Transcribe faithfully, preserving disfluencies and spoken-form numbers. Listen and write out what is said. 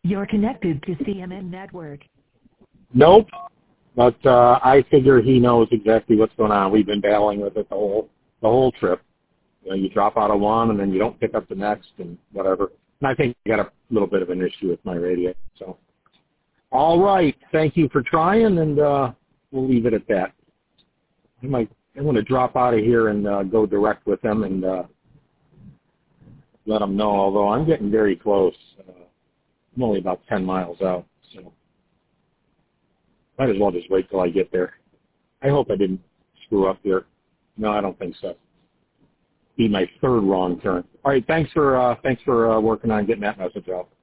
You're connected to C M N Network. Nope. But uh, I figure he knows exactly what's going on. We've been battling with it the whole the whole trip. You know, you drop out of one and then you don't pick up the next and whatever. And I think I got a little bit of an issue with my radio. So, all right. Thank you for trying, and uh, we'll leave it at that. I might. I'm going to drop out of here and uh, go direct with them and uh, let them know. Although I'm getting very close. Uh, I'm only about ten miles out, so might as well just wait till I get there. I hope I didn't screw up here. No, I don't think so. Be my third wrong turn. All right, thanks for uh, thanks for uh, working on getting that message out.